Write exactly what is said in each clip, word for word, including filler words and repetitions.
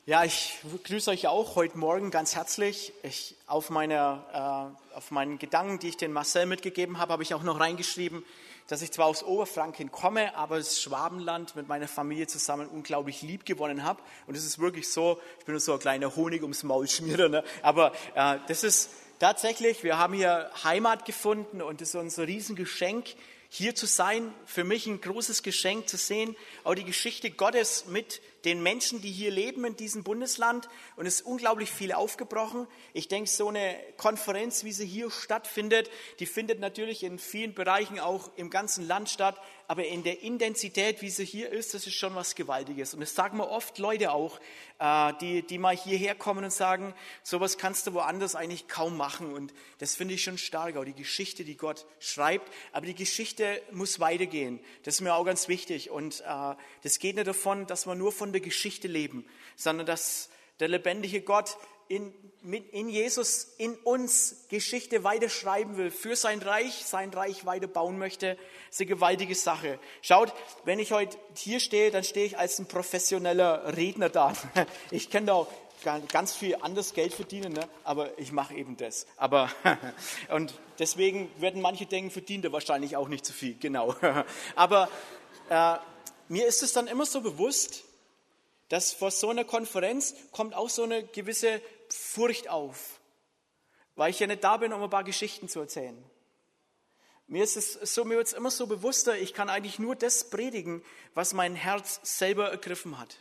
Ja, ich grüße euch auch heute Morgen ganz herzlich. Ich, auf, meine, äh, auf meinen Gedanken, die ich den Marcel mitgegeben habe, habe ich auch noch reingeschrieben, dass ich zwar aus Oberfranken komme, aber das Schwabenland mit meiner Familie zusammen unglaublich lieb gewonnen habe. Und es ist wirklich so, ich bin nur so ein kleiner Honig ums Maul schmierer, ne? Aber äh, das ist tatsächlich, wir haben hier Heimat gefunden und es ist unser Riesengeschenk, hier zu sein. Für mich ein großes Geschenk zu sehen, auch die Geschichte Gottes mit den Menschen, die hier leben in diesem Bundesland. Und es ist unglaublich viel aufgebrochen. Ich denke, so eine Konferenz, wie sie hier stattfindet, die findet natürlich in vielen Bereichen auch im ganzen Land statt. Aber in der Intensität, wie sie hier ist, das ist schon was Gewaltiges. Und das sagen mir oft Leute auch, die, die mal hierher kommen und sagen, sowas kannst du woanders eigentlich kaum machen. Und das finde ich schon stark, auch die Geschichte, die Gott schreibt. Aber die Geschichte muss weitergehen. Das ist mir auch ganz wichtig. Und äh, das geht nicht davon, dass wir nur von der Geschichte leben, sondern dass der lebendige Gott in, in Jesus, in uns Geschichte weiterschreiben will, für sein Reich, sein Reich weiter bauen möchte. Das ist eine gewaltige Sache. Schaut, wenn ich heute hier stehe, dann stehe ich als ein professioneller Redner da. Ich kann da auch ganz viel anderes Geld verdienen, ne? Aber ich mache eben das. Aber und deswegen werden manche denken, verdient er wahrscheinlich auch nicht so viel. Genau. Aber äh, mir ist es dann immer so bewusst, dass vor so einer Konferenz kommt auch so eine gewisse Furcht auf, weil ich ja nicht da bin, um ein paar Geschichten zu erzählen. Mir ist es so, mir wird es immer so bewusster, ich kann eigentlich nur das predigen, was mein Herz selber ergriffen hat.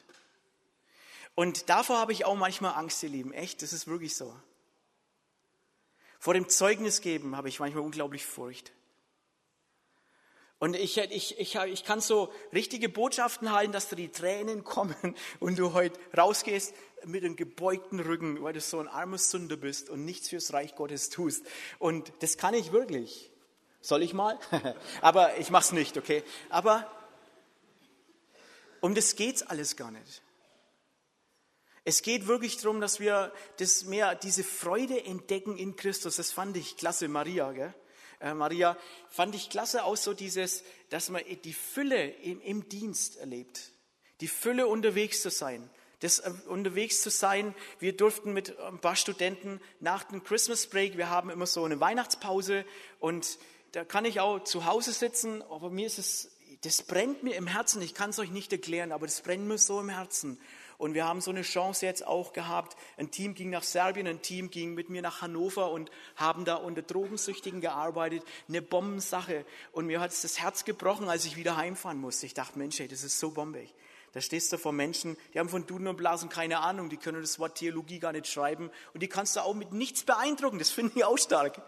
Und davor habe ich auch manchmal Angst, ihr Lieben, echt, das ist wirklich so. Vor dem Zeugnis geben habe ich manchmal unglaublich Furcht. Und ich, ich, ich, ich kann so richtige Botschaften halten, dass da die Tränen kommen und du heute rausgehst mit einem gebeugten Rücken, weil du so ein armer Sünder bist und nichts fürs Reich Gottes tust. Und das kann ich wirklich. Soll ich mal? Aber ich mach's nicht, okay? Aber um das geht's alles gar nicht. Es geht wirklich darum, dass wir das mehr, diese Freude entdecken in Christus. Das fand ich klasse, Maria, gell? Äh, Maria, fand ich klasse auch so dieses, dass man die Fülle im, im Dienst erlebt. Die Fülle unterwegs zu sein. Das äh, unterwegs zu sein. Wir durften mit ein paar Studenten nach dem Christmas Break, wir haben immer so eine Weihnachtspause und da kann ich auch zu Hause sitzen, aber mir ist es, das brennt mir im Herzen. Ich kann es euch nicht erklären, aber das brennt mir so im Herzen. Und wir haben so eine Chance jetzt auch gehabt. Ein Team ging nach Serbien, ein Team ging mit mir nach Hannover und haben da unter Drogensüchtigen gearbeitet. Eine Bombensache. Und mir hat es das Herz gebrochen, als ich wieder heimfahren musste. Ich dachte, Mensch, ey, das ist so bombig. Da stehst du vor Menschen, die haben von Duden und Blasen keine Ahnung. Die können das Wort Theologie gar nicht schreiben. Und die kannst du auch mit nichts beeindrucken. Das finde ich auch stark.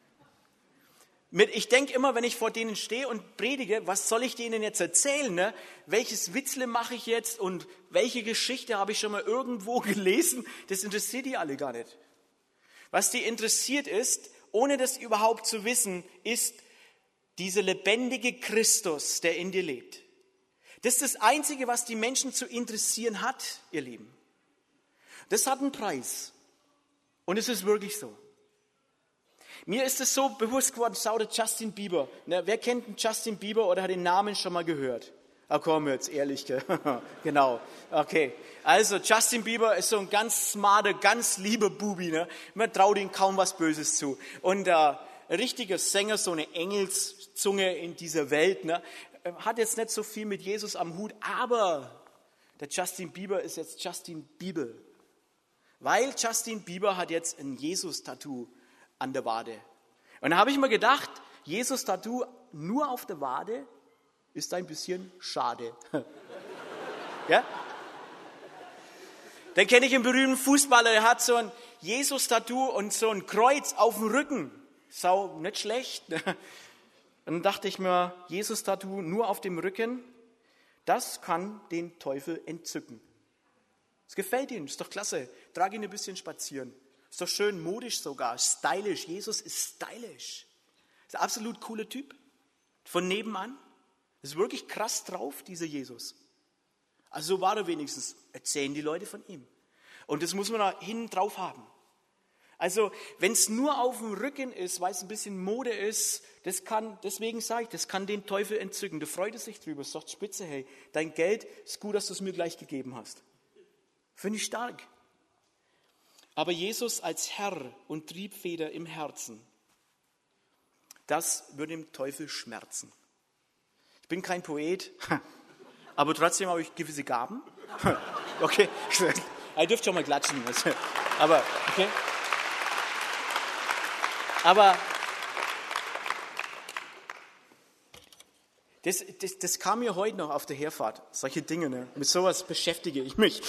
Ich denke immer, wenn ich vor denen stehe und predige, was soll ich denen jetzt erzählen? Ne? Welches Witzle mache ich jetzt und welche Geschichte habe ich schon mal irgendwo gelesen? Das interessiert die alle gar nicht. Was die interessiert ist, ohne das überhaupt zu wissen, ist dieser lebendige Christus, der in dir lebt. Das ist das Einzige, was die Menschen zu interessieren hat, ihr Lieben. Das hat einen Preis. Und es ist wirklich so. Mir ist es so bewusst geworden, schau der Justin Bieber. Ne, wer kennt den Justin Bieber oder hat den Namen schon mal gehört? Ah, komm jetzt, ehrlich. Genau, okay. Also Justin Bieber ist so ein ganz smarter, ganz lieber Bubi. Ne? Man traut ihm kaum was Böses zu. Und äh, ein richtiger Sänger, so eine Engelszunge in dieser Welt, ne? Hat jetzt nicht so viel mit Jesus am Hut, aber der Justin Bieber ist jetzt Justin Bieber. Weil Justin Bieber hat jetzt ein Jesus-Tattoo an der Wade. Und da habe ich mir gedacht, Jesus-Tattoo nur auf der Wade ist ein bisschen schade. Ja? Dann kenne ich einen berühmten Fußballer, der hat so ein Jesus-Tattoo und so ein Kreuz auf dem Rücken. Sau, nicht schlecht. Und dann dachte ich mir, Jesus-Tattoo nur auf dem Rücken, das kann den Teufel entzücken. Es gefällt ihm, ist doch klasse. Trag ihn ein bisschen spazieren. Ist doch schön modisch sogar, stylisch. Jesus ist stylisch. Ist ein absolut cooler Typ. Von nebenan. Ist wirklich krass drauf, dieser Jesus. Also so war er wenigstens. Erzählen die Leute von ihm. Und das muss man da hinten drauf haben. Also wenn es nur auf dem Rücken ist, weil es ein bisschen Mode ist, das kann, deswegen sage ich, das kann den Teufel entzücken. Du freust dich drüber, sagt spitze, hey, dein Geld ist gut, dass du es mir gleich gegeben hast. Finde ich stark. Aber Jesus als Herr und Triebfeder im Herzen, das würde dem Teufel schmerzen. Ich bin kein Poet, aber trotzdem habe ich gewisse Gaben. Okay, ihr dürft schon mal klatschen. Aber, okay. Aber das, das, das kam mir heute noch auf der Herfahrt. Solche Dinge, ne? Mit sowas beschäftige ich mich.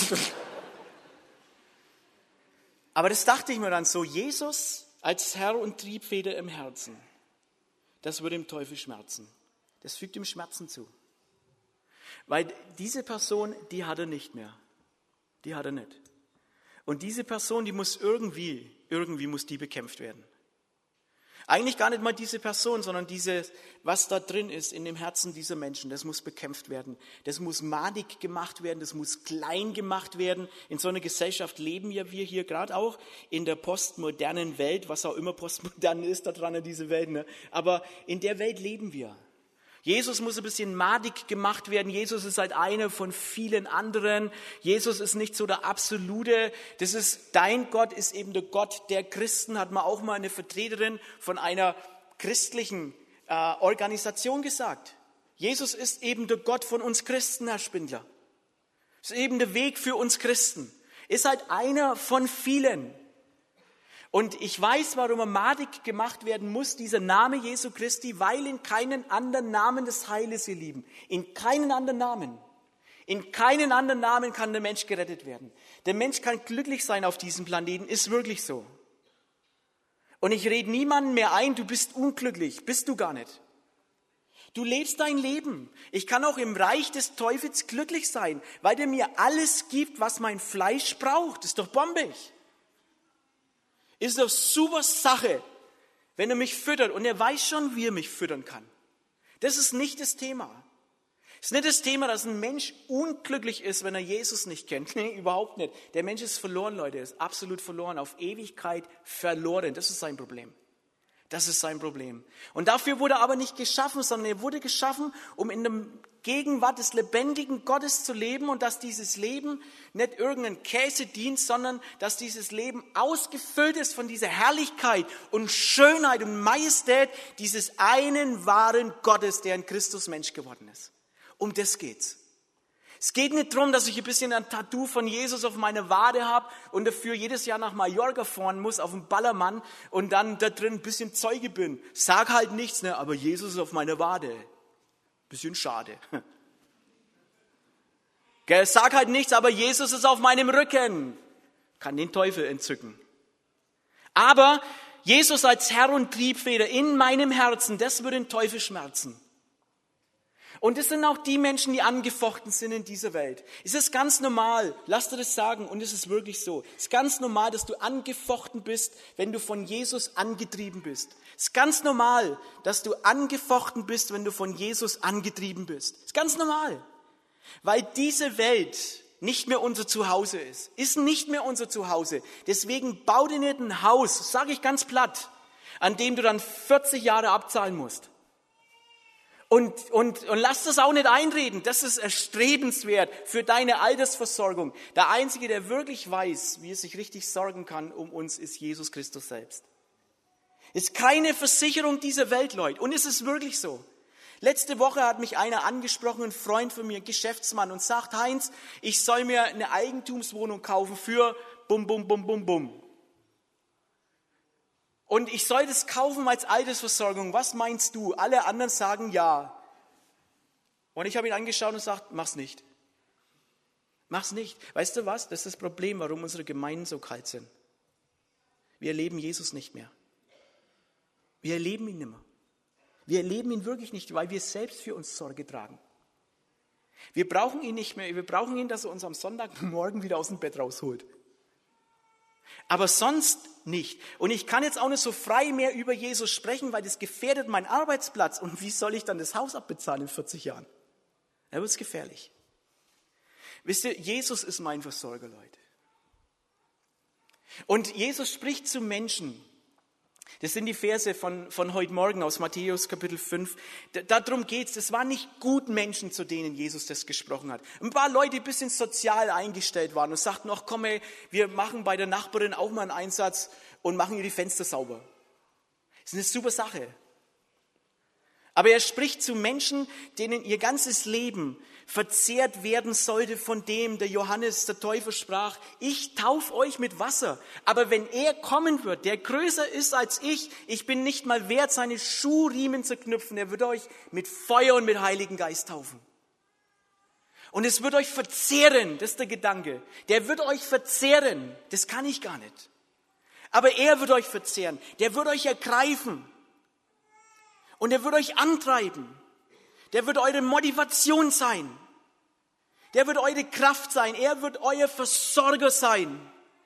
Aber das dachte ich mir dann so, Jesus als Herr und Triebfeder im Herzen, das würde dem Teufel schmerzen. Das fügt ihm Schmerzen zu. Weil diese Person, die hat er nicht mehr. Die hat er nicht. Und diese Person, die muss irgendwie, irgendwie muss die bekämpft werden. Eigentlich gar nicht mal diese Person, sondern dieses, was da drin ist in dem Herzen dieser Menschen, das muss bekämpft werden. Das muss madig gemacht werden, das muss klein gemacht werden. In so einer Gesellschaft leben ja wir hier gerade auch in der postmodernen Welt, was auch immer postmodern ist da dran in diese Welt. Ne? Aber in der Welt leben wir. Jesus muss ein bisschen madig gemacht werden. Jesus ist halt einer von vielen anderen. Jesus ist nicht so der Absolute. Das ist, dein Gott ist eben der Gott der Christen, hat man auch mal eine Vertreterin von einer christlichen äh, Organisation gesagt. Jesus ist eben der Gott von uns Christen, Herr Spindler. Ist eben der Weg für uns Christen. Ist halt einer von vielen. Und ich weiß, warum er madig gemacht werden muss, dieser Name Jesu Christi, weil in keinen anderen Namen des Heiles, ihr Lieben, in keinen anderen Namen, in keinen anderen Namen kann der Mensch gerettet werden. Der Mensch kann glücklich sein auf diesem Planeten, ist wirklich so. Und ich rede niemanden mehr ein, du bist unglücklich, bist du gar nicht. Du lebst dein Leben. Ich kann auch im Reich des Teufels glücklich sein, weil der mir alles gibt, was mein Fleisch braucht. Das ist doch bombig. Ist eine super Sache, wenn er mich füttert. Und er weiß schon, wie er mich füttern kann. Das ist nicht das Thema. Es ist nicht das Thema, dass ein Mensch unglücklich ist, wenn er Jesus nicht kennt. Nee, überhaupt nicht. Der Mensch ist verloren, Leute. Er ist absolut verloren. Auf Ewigkeit verloren. Das ist sein Problem. Das ist sein Problem. Und dafür wurde er aber nicht geschaffen, sondern er wurde geschaffen, um in der Gegenwart des lebendigen Gottes zu leben und dass dieses Leben nicht irgendein Käse dient, sondern dass dieses Leben ausgefüllt ist von dieser Herrlichkeit und Schönheit und Majestät dieses einen wahren Gottes, der in Christus Mensch geworden ist. Um das geht's. Es geht nicht darum, dass ich ein bisschen ein Tattoo von Jesus auf meine Wade habe und dafür jedes Jahr nach Mallorca fahren muss, auf dem Ballermann und dann da drin ein bisschen Zeuge bin. Sag halt nichts, ne? Aber Jesus ist auf meiner Wade. Bisschen schade. Gell, sag halt nichts, aber Jesus ist auf meinem Rücken. Kann den Teufel entzücken. Aber Jesus als Herr und Triebfeder in meinem Herzen, das würde den Teufel schmerzen. Und es sind auch die Menschen, die angefochten sind in dieser Welt. Es ist ganz normal, lass dir das sagen, und es ist wirklich so. Es ist ganz normal, dass du angefochten bist, wenn du von Jesus angetrieben bist. Es ist ganz normal, dass du angefochten bist, wenn du von Jesus angetrieben bist. Es ist ganz normal, weil diese Welt nicht mehr unser Zuhause ist. Ist nicht mehr unser Zuhause. Deswegen bau dir nicht ein Haus, sage ich ganz platt, an dem du dann vierzig Jahre abzahlen musst. Und, und, und lass das auch nicht einreden. Das ist erstrebenswert für deine Altersversorgung. Der Einzige, der wirklich weiß, wie er sich richtig sorgen kann um uns, ist Jesus Christus selbst. Ist keine Versicherung dieser Welt, Leute. Und es ist wirklich so. Letzte Woche hat mich einer angesprochen, ein Freund von mir, ein Geschäftsmann, und sagt, Heinz, ich soll mir eine Eigentumswohnung kaufen für bum, bum, bum, bum, bum. Und ich soll das kaufen als Altersversorgung. Was meinst du? Alle anderen sagen ja. Und ich habe ihn angeschaut und gesagt, mach's nicht. Mach's nicht. Weißt du was? Das ist das Problem, warum unsere Gemeinden so kalt sind. Wir erleben Jesus nicht mehr. Wir erleben ihn nicht mehr. Wir erleben ihn wirklich nicht, weil wir selbst für uns Sorge tragen. Wir brauchen ihn nicht mehr. Wir brauchen ihn, dass er uns am Sonntagmorgen wieder aus dem Bett rausholt. Aber sonst nicht. Und ich kann jetzt auch nicht so frei mehr über Jesus sprechen, weil das gefährdet meinen Arbeitsplatz. Und wie soll ich dann das Haus abbezahlen in vierzig Jahren? Da wird es gefährlich. Wisst ihr, Jesus ist mein Versorger, Leute. Und Jesus spricht zu Menschen. Das sind die Verse von, von heute Morgen aus Matthäus Kapitel fünf. Da, darum geht's. Es waren nicht gut Menschen, zu denen Jesus das gesprochen hat. Ein paar Leute, die ein bisschen sozial eingestellt waren und sagten, ach komm ey, wir machen bei der Nachbarin auch mal einen Einsatz und machen ihr die Fenster sauber. Das ist eine super Sache. Aber er spricht zu Menschen, denen ihr ganzes Leben verzehrt werden sollte von dem, der Johannes, der Täufer, sprach, ich taufe euch mit Wasser, aber wenn er kommen wird, der größer ist als ich, ich bin nicht mal wert, seine Schuhriemen zu knüpfen, er wird euch mit Feuer und mit Heiligen Geist taufen. Und es wird euch verzehren, das ist der Gedanke, der wird euch verzehren, das kann ich gar nicht. Aber er wird euch verzehren, der wird euch ergreifen und er wird euch antreiben. Der wird eure Motivation sein. Der wird eure Kraft sein. Er wird euer Versorger sein.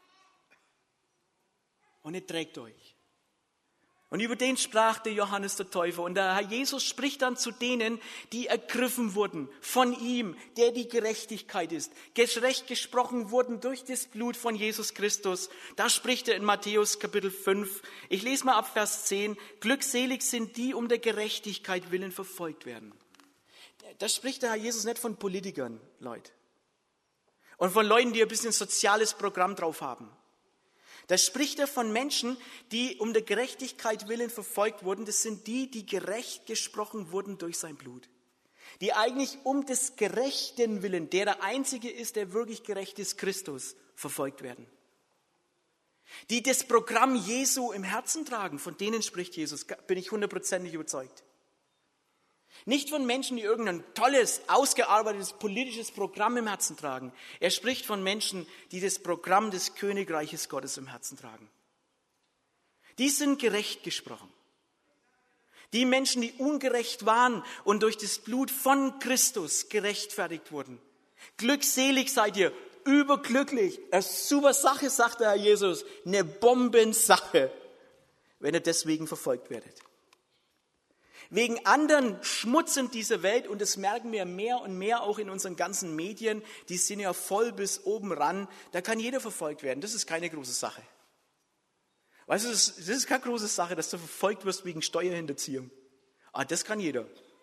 Und er trägt euch. Und über den sprach der Johannes der Täufer. Und der Herr Jesus spricht dann zu denen, die ergriffen wurden von ihm, der die Gerechtigkeit ist. Gerecht gesprochen wurden durch das Blut von Jesus Christus. Da spricht er in Matthäus Kapitel fünf. Ich lese mal ab Vers zehn. Glückselig sind die, um der Gerechtigkeit willen verfolgt werden. Das spricht der Herr Jesus nicht von Politikern, Leute. Und von Leuten, die ein bisschen soziales Programm drauf haben. Das spricht er von Menschen, die um der Gerechtigkeit willen verfolgt wurden. Das sind die, die gerecht gesprochen wurden durch sein Blut. Die eigentlich um des Gerechten willen, der der Einzige ist, der wirklich gerecht ist, Christus, verfolgt werden. Die das Programm Jesu im Herzen tragen, von denen spricht Jesus, bin ich hundertprozentig überzeugt. Nicht von Menschen, die irgendein tolles, ausgearbeitetes politisches Programm im Herzen tragen. Er spricht von Menschen, die das Programm des Königreiches Gottes im Herzen tragen. Die sind gerecht gesprochen. Die Menschen, die ungerecht waren und durch das Blut von Christus gerechtfertigt wurden. Glückselig seid ihr, überglücklich. Eine super Sache, sagt der Herr Jesus. Eine Bombensache, wenn ihr deswegen verfolgt werdet. Wegen anderen Schmutzend dieser Welt, und das merken wir mehr und mehr auch in unseren ganzen Medien, die sind ja voll bis oben ran, da kann jeder verfolgt werden. Das ist keine große Sache. Weißt du, das ist keine große Sache, dass du verfolgt wirst wegen Steuerhinterziehung. Ah, das kann jeder.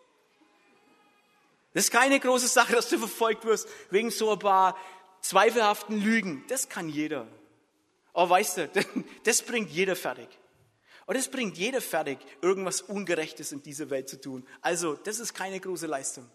Das ist keine große Sache, dass du verfolgt wirst wegen so ein paar zweifelhaften Lügen. Das kann jeder. Aber weißt du, das bringt jeder fertig. Und es bringt jeder fertig, irgendwas Ungerechtes in dieser Welt zu tun. Also, das ist keine große Leistung.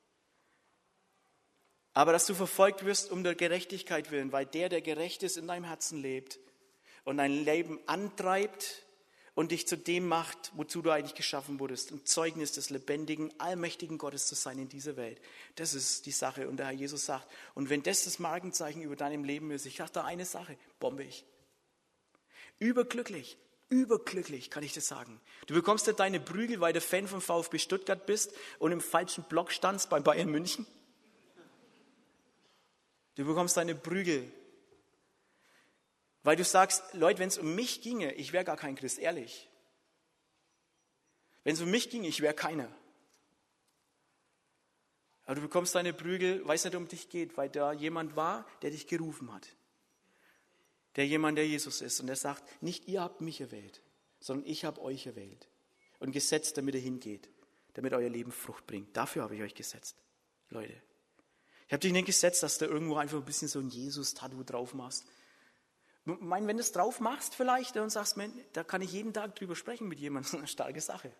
Aber dass du verfolgt wirst um der Gerechtigkeit willen, weil der, der gerecht ist, in deinem Herzen lebt und dein Leben antreibt und dich zu dem macht, wozu du eigentlich geschaffen wurdest, ein Zeugnis des lebendigen, allmächtigen Gottes zu sein in dieser Welt. Das ist die Sache. Und der Herr Jesus sagt, und wenn das das Markenzeichen über deinem Leben ist, ich sage da eine Sache, bombe ich. Überglücklich. Überglücklich, kann ich das sagen. Du bekommst ja deine Prügel, weil du Fan vom VfB Stuttgart bist und im falschen Block standst bei Bayern München. Du bekommst deine Prügel, weil du sagst, Leute, wenn es um mich ginge, ich wäre gar kein Christ, ehrlich. Wenn es um mich ginge, ich wäre keiner. Aber du bekommst deine Prügel, weil es nicht um dich geht, weil da jemand war, der dich gerufen hat. Der jemand, der Jesus ist. Und er sagt, nicht ihr habt mich erwählt, sondern ich habe euch erwählt und gesetzt, damit ihr hingeht, damit euer Leben Frucht bringt. Dafür habe ich euch gesetzt, Leute. Ich habe dich nicht gesetzt, dass du irgendwo einfach ein bisschen so ein Jesus-Tattoo drauf machst. Ich meine, wenn du es drauf machst vielleicht und sagst, man, da kann ich jeden Tag drüber sprechen mit jemandem, das ist eine starke Sache.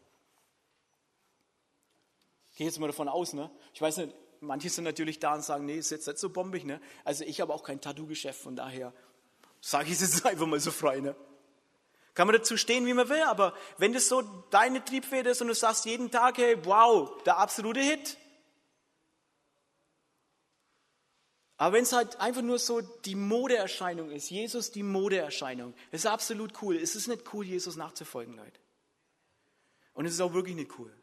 Ich gehe jetzt mal davon aus, ne? Ich weiß nicht, manche sind natürlich da und sagen, nee, ist jetzt nicht so bombig, ne? Also ich habe auch kein Tattoo-Geschäft, von daher sage ich es jetzt einfach mal so frei, ne? Kann man dazu stehen, wie man will, aber wenn das so deine Triebfeder ist und du sagst jeden Tag, hey, wow, der absolute Hit. Aber wenn es halt einfach nur so die Modeerscheinung ist, Jesus die Modeerscheinung, ist absolut cool. Es ist nicht cool, Jesus nachzufolgen, Leute. Und es ist auch wirklich nicht cool.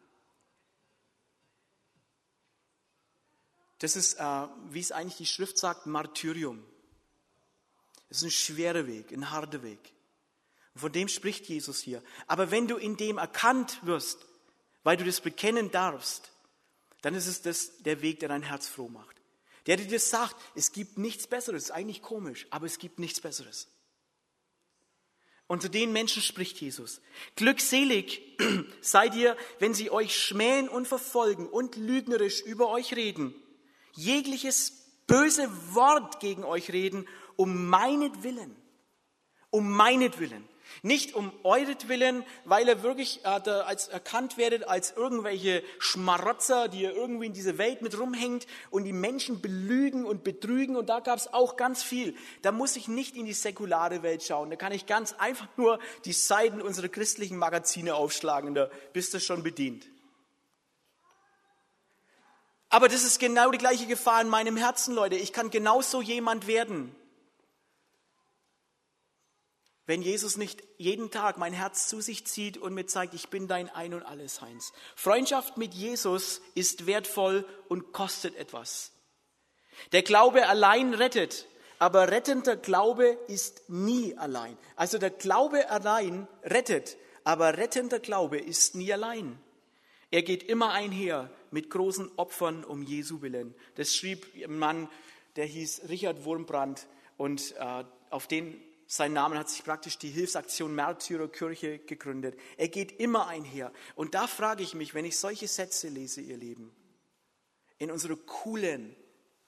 Das ist, äh, wie es eigentlich die Schrift sagt, Martyrium. Es ist ein schwerer Weg, ein harter Weg. Und von dem spricht Jesus hier. Aber wenn du in dem erkannt wirst, weil du das bekennen darfst, dann ist es das, der Weg, der dein Herz froh macht. Der dir das sagt, es gibt nichts Besseres. Ist eigentlich komisch, aber es gibt nichts Besseres. Und zu den Menschen spricht Jesus. Glückselig seid ihr, wenn sie euch schmähen und verfolgen und lügnerisch über euch reden, jegliches böse Wort gegen euch reden, um meinetwillen. Um meinetwillen. Nicht um euretwillen, weil ihr wirklich äh, da als erkannt werdet als irgendwelche Schmarotzer, die ihr irgendwie in dieser Welt mit rumhängt und die Menschen belügen und betrügen. Und da gab es auch ganz viel. Da muss ich nicht in die säkulare Welt schauen. Da kann ich ganz einfach nur die Seiten unserer christlichen Magazine aufschlagen und da bist du schon bedient. Aber das ist genau die gleiche Gefahr in meinem Herzen, Leute. Ich kann genauso jemand werden, wenn Jesus nicht jeden Tag mein Herz zu sich zieht und mir zeigt, ich bin dein Ein und Alles, Heinz. Freundschaft mit Jesus ist wertvoll und kostet etwas. Der Glaube allein rettet, aber rettender Glaube ist nie allein. Also der Glaube allein rettet, aber rettender Glaube ist nie allein. Er geht immer einher mit großen Opfern um Jesu willen. Das schrieb ein Mann, der hieß Richard Wurmbrand und äh, auf den sein Name hat sich praktisch die Hilfsaktion Märtyrerkirche gegründet. Er geht immer einher. Und da frage ich mich, wenn ich solche Sätze lese, ihr Lieben, in unserer coolen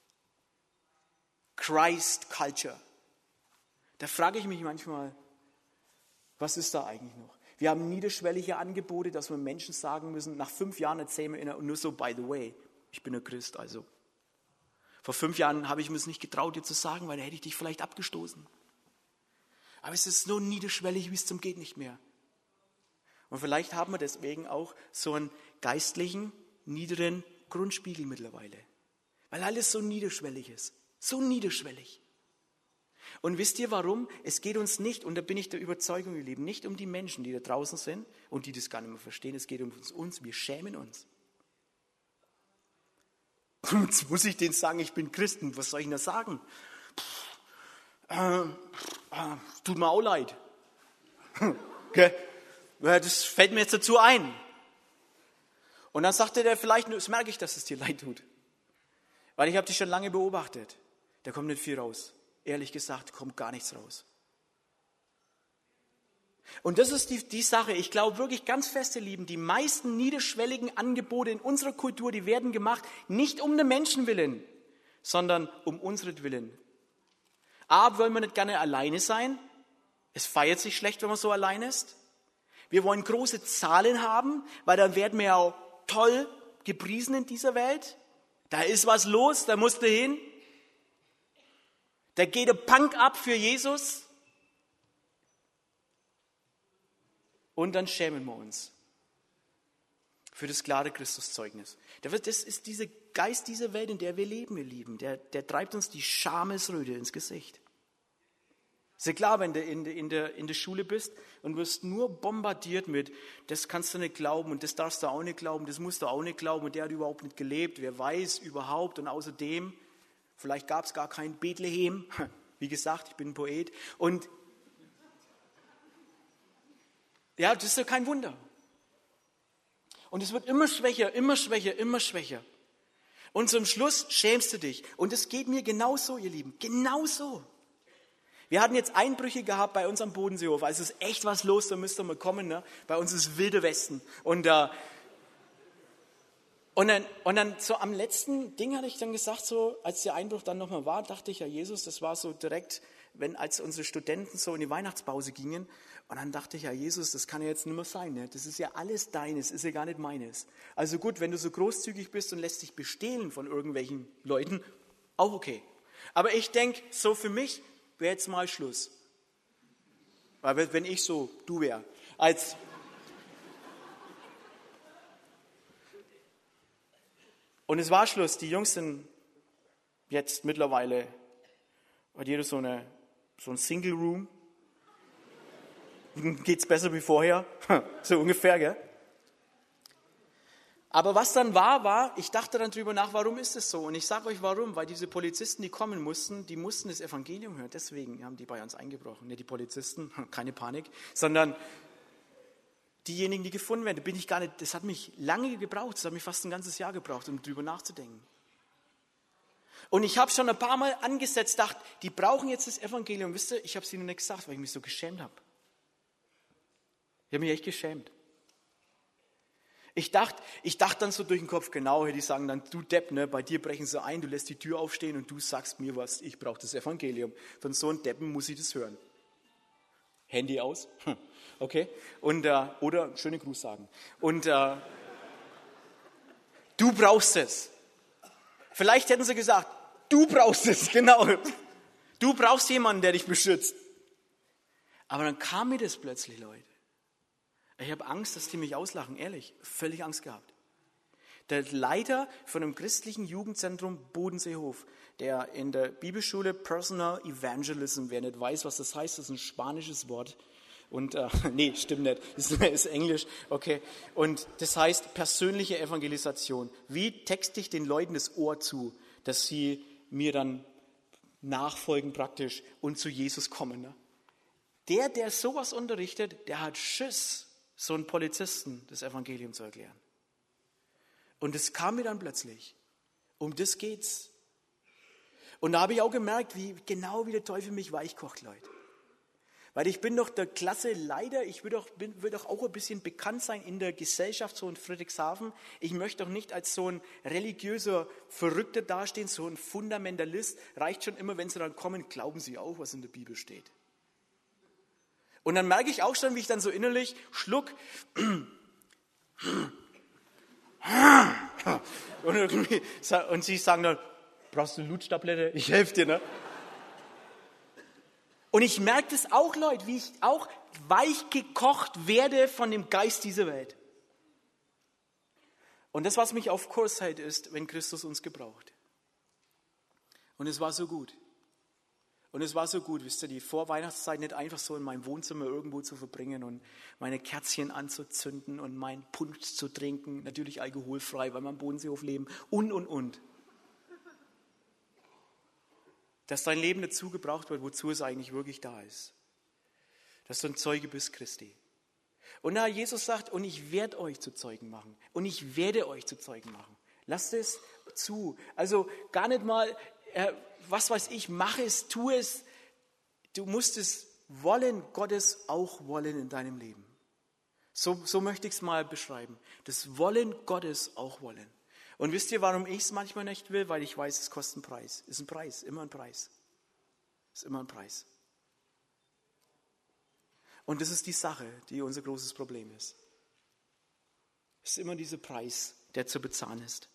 Christ Culture, da frage ich mich manchmal, was ist da eigentlich noch? Wir haben niederschwellige Angebote, dass wir Menschen sagen müssen, nach fünf Jahren erzählen wir ihnen, und nur so, by the way, ich bin ein Christ, also. Vor fünf Jahren habe ich mir es nicht getraut, dir zu sagen, weil da hätte ich dich vielleicht abgestoßen. Aber es ist so niederschwellig, wie es zum geht nicht mehr. Und vielleicht haben wir deswegen auch so einen geistlichen, niederen Grundspiegel mittlerweile. Weil alles so niederschwellig ist. So niederschwellig. Und wisst ihr warum? Es geht uns nicht, und da bin ich der Überzeugung, ihr Lieben, nicht um die Menschen, die da draußen sind und die das gar nicht mehr verstehen. Es geht um uns. Wir schämen uns. Jetzt muss ich denen sagen, ich bin Christen. Was soll ich denn da sagen? Äh, äh, tut mir auch leid. Okay. Das fällt mir jetzt dazu ein. Und dann sagte der vielleicht, das merke ich, dass es dir leid tut. Weil ich habe dich schon lange beobachtet. Da kommt nicht viel raus. Ehrlich gesagt, kommt gar nichts raus. Und das ist die, die Sache. Ich glaube wirklich ganz fest, ihr Lieben, die meisten niederschwelligen Angebote in unserer Kultur, die werden gemacht, nicht um den Menschen willen, sondern um unseren. A, wollen wir nicht gerne alleine sein. Es feiert sich schlecht, wenn man so allein ist. Wir wollen große Zahlen haben, weil dann werden wir auch toll gepriesen in dieser Welt. Da ist was los, da musst du hin. Da geht der Punk ab für Jesus. Und dann schämen wir uns für das klare Christuszeugnis. Das ist dieser Geist dieser Welt, in der wir leben, ihr Lieben. Der, der treibt uns die Schamesröte ins Gesicht. Ist ja klar, wenn du in der, in, der, in der Schule bist und wirst nur bombardiert mit, das kannst du nicht glauben und das darfst du auch nicht glauben, das musst du auch nicht glauben und der hat überhaupt nicht gelebt, wer weiß überhaupt und außerdem, vielleicht gab es gar kein Bethlehem, wie gesagt, ich bin ein Poet und ja, das ist ja kein Wunder. Und es wird immer schwächer, immer schwächer, immer schwächer. Und zum Schluss schämst du dich. Und es geht mir genauso, ihr Lieben, genauso. Wir hatten jetzt Einbrüche gehabt bei uns am Bodenseehof. Also es ist echt was los, da müsst ihr mal kommen. Ne? Bei uns ist wilde Westen. Und, äh, und, dann, und dann so am letzten Ding hatte ich dann gesagt, so als der Einbruch dann nochmal war, dachte ich, ja Jesus, das war so direkt, wenn als unsere Studenten so in die Weihnachtspause gingen. Und dann dachte ich, ja Jesus, das kann ja jetzt nicht mehr sein. Ne? Das ist ja alles deines, ist ja gar nicht meines. Also gut, wenn du so großzügig bist und lässt dich bestehlen von irgendwelchen Leuten, auch okay. Aber ich denke, so für mich wäre jetzt mal Schluss. Weil wenn ich so du wäre, als und es war Schluss. Die Jungs sind jetzt mittlerweile bei jeder so eine so ein Single Room. Geht's besser wie vorher? So ungefähr, gell? Aber was dann war, war, ich dachte dann drüber nach, warum ist es so? Und ich sage euch warum, weil diese Polizisten, die kommen mussten, die mussten das Evangelium hören. Deswegen haben die bei uns eingebrochen. Nicht die Polizisten, keine Panik, sondern diejenigen, die gefunden werden. Da bin ich gar nicht, das hat mich lange gebraucht, das hat mich fast ein ganzes Jahr gebraucht, um drüber nachzudenken. Und ich habe schon ein paar Mal angesetzt, dachte, die brauchen jetzt das Evangelium. Wisst ihr, ich habe es ihnen nicht gesagt, weil ich mich so geschämt habe. Ich habe mich echt geschämt. Ich dachte, ich dachte dann so durch den Kopf, genau, die sagen dann, du Depp, ne, bei dir brechen sie ein, du lässt die Tür aufstehen und du sagst mir was, ich brauche das Evangelium. Von so einem Deppen muss ich das hören. Handy aus, okay, und, äh, oder schöne Gruß sagen. Und äh, du brauchst es. Vielleicht hätten sie gesagt, du brauchst es, genau. Du brauchst jemanden, der dich beschützt. Aber dann kam mir das plötzlich, Leute. Ich habe Angst, dass die mich auslachen, ehrlich, völlig Angst gehabt. Der Leiter von einem christlichen Jugendzentrum Bodenseehof, der in der Bibelschule Personal Evangelism, wer nicht weiß, was das heißt, das ist ein spanisches Wort. Und, äh, nee, stimmt nicht, das ist Englisch, okay. Und das heißt persönliche Evangelisation. Wie texte ich den Leuten das Ohr zu, dass sie mir dann nachfolgen praktisch und zu Jesus kommen. Ne? Der, der sowas unterrichtet, der hat Schiss, so einen Polizisten das Evangelium zu erklären. Und es kam mir dann plötzlich. Um das geht's. Und da habe ich auch gemerkt, wie genau wie der Teufel mich weichkocht, Leute. Weil ich bin doch der klasse Leiter, ich will doch, bin, will doch auch ein bisschen bekannt sein in der Gesellschaft, so in Friedrichshafen. Ich möchte doch nicht als so ein religiöser Verrückter dastehen, so ein Fundamentalist. Reicht schon immer, wenn sie dann kommen, glauben sie auch, was in der Bibel steht. Und dann merke ich auch schon, wie ich dann so innerlich schluck und sie sagen dann, brauchst du Lutschtablette? Ich helfe dir, ne? Und ich merke das auch, Leute, wie ich auch weich gekocht werde von dem Geist dieser Welt. Und das, was mich auf Kurs hält, ist, wenn Christus uns gebraucht. Und es war so gut. Und es war so gut, wisst ihr, die Vorweihnachtszeit nicht einfach so in meinem Wohnzimmer irgendwo zu verbringen und meine Kerzchen anzuzünden und meinen Punsch zu trinken, natürlich alkoholfrei, weil wir am Bodenseehof leben und, und, und. Dass dein Leben dazu gebraucht wird, wozu es eigentlich wirklich da ist. Dass du ein Zeuge bist, Christi. Und da Jesus sagt, und ich werde euch zu Zeugen machen. Und ich werde euch zu Zeugen machen. Lasst es zu. Also gar nicht mal, äh, was weiß ich, mach es, tu es. Du musst es wollen, Gottes auch wollen in deinem Leben. So, so möchte ich es mal beschreiben. Das Wollen Gottes auch wollen. Und wisst ihr, warum ich es manchmal nicht will? Weil ich weiß, es kostet einen Preis. Ist ein Preis, immer ein Preis. Ist immer ein Preis. Und das ist die Sache, die unser großes Problem ist. Es ist immer dieser Preis, der zu bezahlen ist.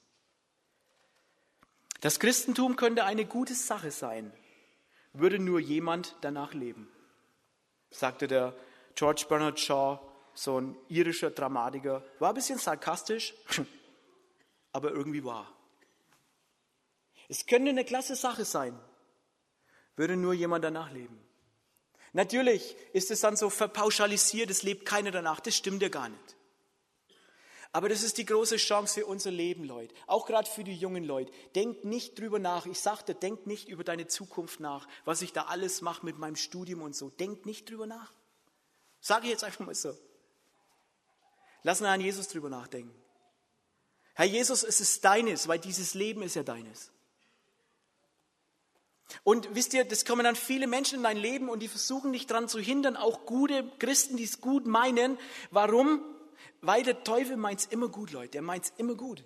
Das Christentum könnte eine gute Sache sein, würde nur jemand danach leben, sagte der George Bernard Shaw, so ein irischer Dramatiker. War ein bisschen sarkastisch, aber irgendwie wahr. Es könnte eine klasse Sache sein, würde nur jemand danach leben. Natürlich ist es dann so verpauschalisiert, es lebt keiner danach, das stimmt ja gar nicht. Aber das ist die große Chance für unser Leben, Leute. Auch gerade für die jungen Leute. Denkt nicht drüber nach. Ich sagte, denkt nicht über deine Zukunft nach, was ich da alles mache mit meinem Studium und so. Denkt nicht drüber nach. Sage ich jetzt einfach mal so. Lass mal an Jesus drüber nachdenken. Herr Jesus, es ist deines, weil dieses Leben ist ja deines. Und wisst ihr, das kommen dann viele Menschen in dein Leben und die versuchen dich daran zu hindern, auch gute Christen, die es gut meinen. Warum? Weil der Teufel meint es immer gut, Leute. Er meint es immer gut.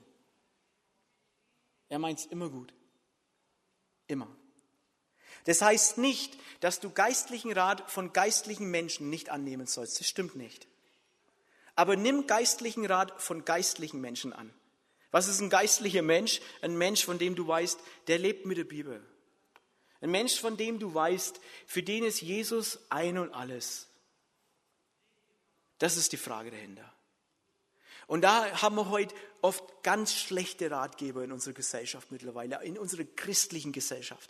Er meint es immer gut. Immer. Das heißt nicht, dass du geistlichen Rat von geistlichen Menschen nicht annehmen sollst. Das stimmt nicht. Aber nimm geistlichen Rat von geistlichen Menschen an. Was ist ein geistlicher Mensch? Ein Mensch, von dem du weißt, der lebt mit der Bibel. Ein Mensch, von dem du weißt, für den ist Jesus ein und alles. Das ist die Frage dahinter. Und da haben wir heute oft ganz schlechte Ratgeber in unserer Gesellschaft mittlerweile, in unserer christlichen Gesellschaft.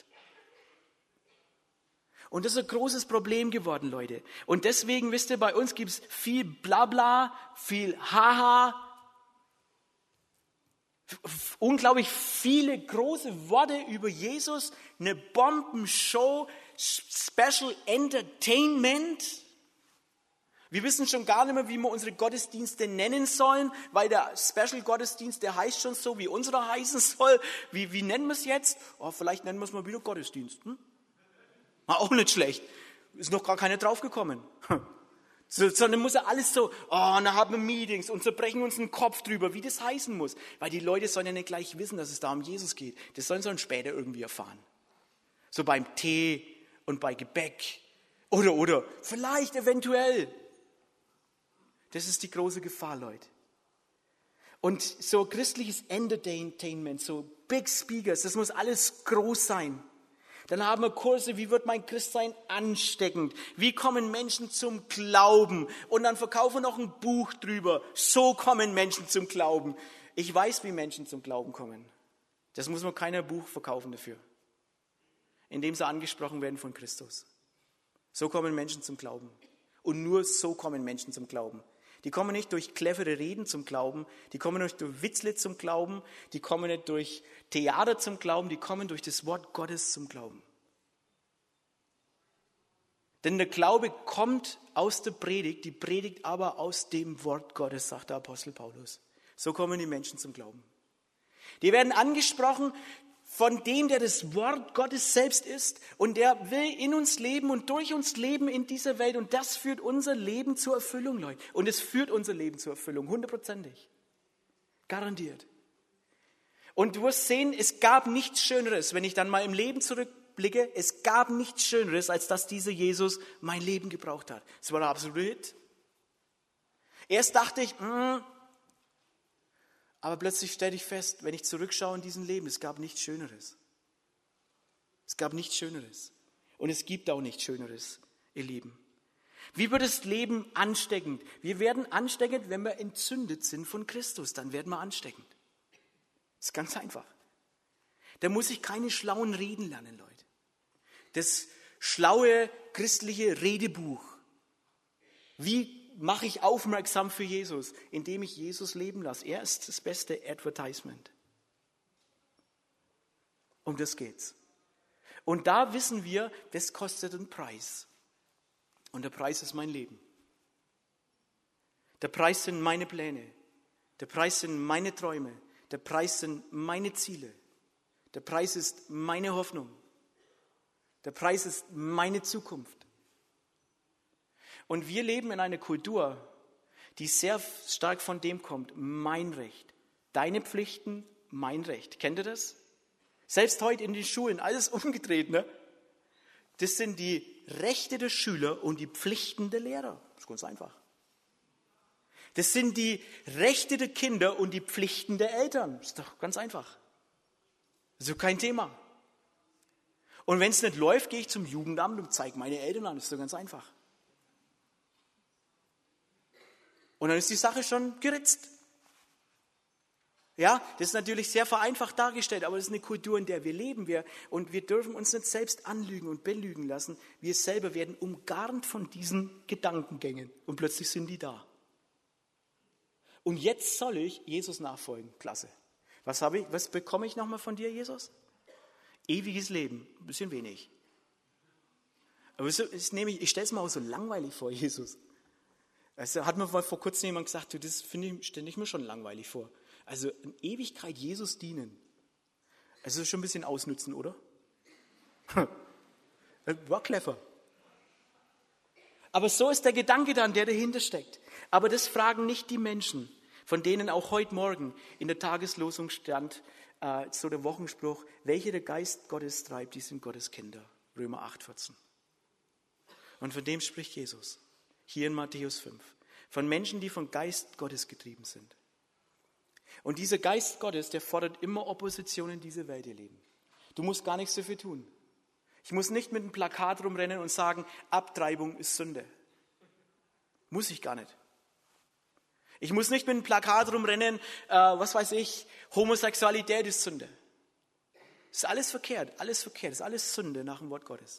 Und das ist ein großes Problem geworden, Leute. Und deswegen, wisst ihr, bei uns gibt es viel Blabla, viel Haha, unglaublich viele große Worte über Jesus, eine Bombenshow, Special Entertainment. Wir wissen schon gar nicht mehr, wie wir unsere Gottesdienste nennen sollen, weil der Special Gottesdienst, der heißt schon so, wie unserer heißen soll. Wie, wie nennen wir es jetzt? Oh, vielleicht nennen wir es mal wieder Gottesdienst. Hm? Auch nicht schlecht. Ist noch gar keiner draufgekommen. So, sondern muss er alles so, oh, und dann haben wir Meetings und zerbrechen uns den Kopf drüber, wie das heißen muss. Weil die Leute sollen ja nicht gleich wissen, dass es da um Jesus geht. Das sollen sie dann später irgendwie erfahren. So beim Tee und bei Gebäck. Oder, oder, vielleicht, eventuell. Das ist die große Gefahr, Leute. Und so christliches Entertainment, so Big Speakers, das muss alles groß sein. Dann haben wir Kurse, wie wird mein Christsein ansteckend? Wie kommen Menschen zum Glauben? Und dann verkaufen wir noch ein Buch drüber. So kommen Menschen zum Glauben. Ich weiß, wie Menschen zum Glauben kommen. Das muss man kein Buch verkaufen dafür. Indem sie angesprochen werden von Christus. So kommen Menschen zum Glauben. Und nur so kommen Menschen zum Glauben. Die kommen nicht durch clevere Reden zum Glauben, die kommen nicht durch Witzle zum Glauben, die kommen nicht durch Theater zum Glauben, die kommen durch das Wort Gottes zum Glauben. Denn der Glaube kommt aus der Predigt, die Predigt aber aus dem Wort Gottes, sagt der Apostel Paulus. So kommen die Menschen zum Glauben. Die werden angesprochen von dem, der das Wort Gottes selbst ist und der will in uns leben und durch uns leben in dieser Welt und das führt unser Leben zur Erfüllung, Leute. Und es führt unser Leben zur Erfüllung, hundertprozentig. Garantiert. Und du wirst sehen, es gab nichts Schöneres, wenn ich dann mal im Leben zurückblicke, es gab nichts Schöneres, als dass dieser Jesus mein Leben gebraucht hat. Das war der absolute Hit. Erst dachte ich, mh, aber plötzlich stellte ich fest, wenn ich zurückschaue in diesem Leben, es gab nichts Schöneres. Es gab nichts Schöneres. Und es gibt auch nichts Schöneres, ihr Lieben. Wie wird das Leben ansteckend? Wir werden ansteckend, wenn wir entzündet sind von Christus. Dann werden wir ansteckend. Das ist ganz einfach. Da muss ich keine schlauen Reden lernen, Leute. Das schlaue christliche Redebuch. Wie mache ich aufmerksam für Jesus, indem ich Jesus leben lasse. Er ist das beste Advertisement. Um das geht's. Und da wissen wir, das kostet einen Preis. Und der Preis ist mein Leben. Der Preis sind meine Pläne. Der Preis sind meine Träume. Der Preis sind meine Ziele. Der Preis ist meine Hoffnung. Der Preis ist meine Zukunft. Und wir leben in einer Kultur, die sehr stark von dem kommt, mein Recht, deine Pflichten, mein Recht. Kennt ihr das? Selbst heute in den Schulen, alles umgedreht, ne? Das sind die Rechte der Schüler und die Pflichten der Lehrer. Das ist ganz einfach. Das sind die Rechte der Kinder und die Pflichten der Eltern. Das ist doch ganz einfach. Das ist doch kein Thema. Und wenn es nicht läuft, gehe ich zum Jugendamt und zeige meine Eltern an. Das ist doch ganz einfach. Und dann ist die Sache schon geritzt. Ja, das ist natürlich sehr vereinfacht dargestellt, aber das ist eine Kultur, in der wir leben. Wir, und wir dürfen uns nicht selbst anlügen und belügen lassen. Wir selber werden umgarnt von diesen Gedankengängen. Und plötzlich sind die da. Und jetzt soll ich Jesus nachfolgen. Klasse. Was habe ich, was bekomme ich nochmal von dir, Jesus? Ewiges Leben. Ein bisschen wenig. Aber so, das nehme ich, ich stelle es mir auch so langweilig vor, Jesus. Also hat mir vor kurzem jemand gesagt, du, das finde ich, stelle ich mir schon langweilig vor. Also in Ewigkeit Jesus dienen. Also schon ein bisschen ausnutzen, oder? War clever. Aber so ist der Gedanke dann, der dahinter steckt. Aber das fragen nicht die Menschen, von denen auch heute Morgen in der Tageslosung stand, äh, so der Wochenspruch, welche der Geist Gottes treibt, die sind Gottes Kinder. Römer acht, vierzehn. Und von dem spricht Jesus. Hier in Matthäus fünf. Von Menschen, die vom Geist Gottes getrieben sind. Und dieser Geist Gottes, der fordert immer Opposition in diese Welt, ihr Leben. Du musst gar nichts dafür tun. Ich muss nicht mit einem Plakat rumrennen und sagen, Abtreibung ist Sünde. Muss ich gar nicht. Ich muss nicht mit einem Plakat rumrennen, äh, was weiß ich, Homosexualität ist Sünde. Das ist alles verkehrt, alles verkehrt, das ist alles Sünde nach dem Wort Gottes.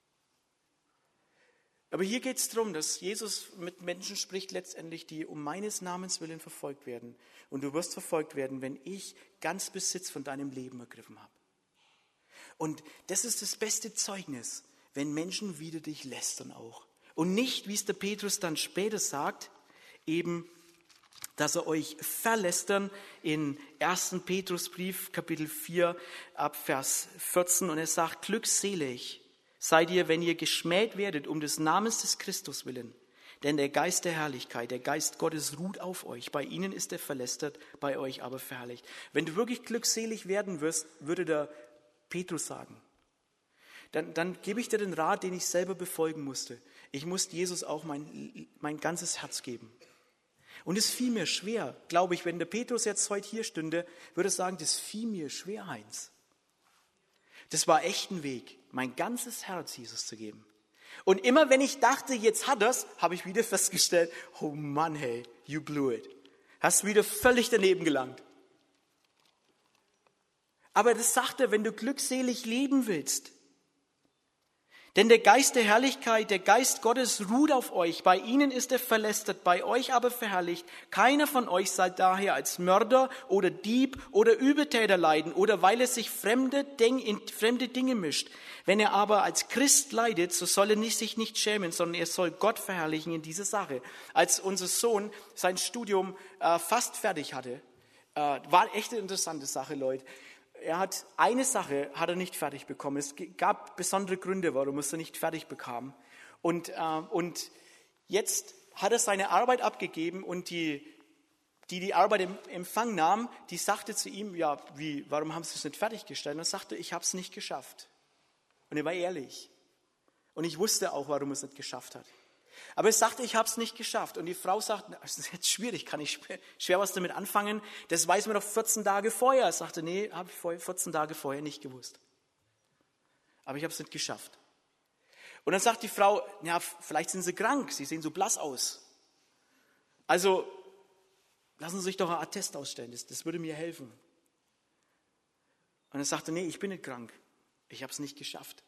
Aber hier geht es darum, dass Jesus mit Menschen spricht letztendlich, die um meines Namens willen verfolgt werden. Und du wirst verfolgt werden, wenn ich ganz Besitz von deinem Leben ergriffen habe. Und das ist das beste Zeugnis, wenn Menschen wider dich lästern auch. Und nicht, wie es der Petrus dann später sagt, eben, dass er euch verlästern in ersten Petrusbrief, Kapitel vier, ab Vers vierzehn. Und er sagt, glückselig seid ihr, wenn ihr geschmäht werdet um des Namens des Christus willen. Denn der Geist der Herrlichkeit, der Geist Gottes ruht auf euch. Bei ihnen ist er verlästert, bei euch aber verherrlicht. Wenn du wirklich glückselig werden wirst, würde der Petrus sagen, dann, dann gebe ich dir den Rat, den ich selber befolgen musste. Ich musste Jesus auch mein, mein ganzes Herz geben. Und es fiel mir schwer, glaube ich, wenn der Petrus jetzt heute hier stünde, würde er sagen, das fiel mir schwer, Heinz. Das war echt ein Weg, mein ganzes Herz Jesus zu geben. Und immer wenn ich dachte, jetzt hat er's, habe ich wieder festgestellt, oh Mann, hey, you blew it. Hast wieder völlig daneben gelangt. Aber das sagt er, wenn du glückselig leben willst. Denn der Geist der Herrlichkeit, der Geist Gottes ruht auf euch. Bei ihnen ist er verlästert, bei euch aber verherrlicht. Keiner von euch soll daher als Mörder oder Dieb oder Übeltäter leiden oder weil er sich fremde, Ding, in fremde Dinge mischt. Wenn er aber als Christ leidet, so soll er nicht, sich nicht schämen, sondern er soll Gott verherrlichen in dieser Sache. Als unser Sohn sein Studium äh, fast fertig hatte, äh, war echt eine interessante Sache, Leute. Er hat eine Sache hat er nicht fertig bekommen. Es gab besondere Gründe, warum er es nicht fertig bekam. Und, äh, und jetzt hat er seine Arbeit abgegeben und die, die die Arbeit im Empfang nahm, die sagte zu ihm, ja, wie, warum haben Sie es nicht fertiggestellt? Und er sagte, ich habe es nicht geschafft. Und er war ehrlich. Und ich wusste auch, warum er es nicht geschafft hat. Aber er sagte, ich habe es nicht geschafft. Und die Frau sagt, das ist jetzt schwierig, kann ich schwer was damit anfangen. Das weiß man doch vierzehn Tage vorher. Er sagte, nee, habe ich vierzehn Tage vorher nicht gewusst. Aber ich habe es nicht geschafft. Und dann sagt die Frau, ja, vielleicht sind Sie krank, Sie sehen so blass aus. Also lassen Sie sich doch ein Attest ausstellen, das, das würde mir helfen. Und er sagte, nee, ich bin nicht krank, ich habe es nicht geschafft.